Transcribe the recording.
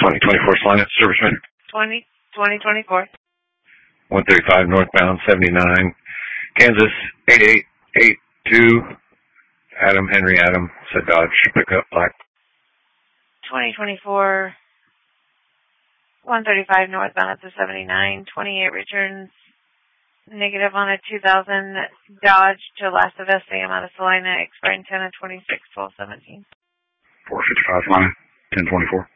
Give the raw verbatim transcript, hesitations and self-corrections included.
twenty twenty-four Salina, Serviceman. twenty, twenty twenty-four. one thirty-five northbound, seventy-nine, Kansas, eight eight eight two, Adam, Henry Adam, said Dodge, pickup, black. twenty twenty-four, one thirty-five northbound at the seventy-nine, twenty-eight returns negative on a two thousand Dodge to Last of Us, Sam out of Salina, expiring ten of twenty-six, twelve seventeen. four fifty-five Salina, ten twenty-four.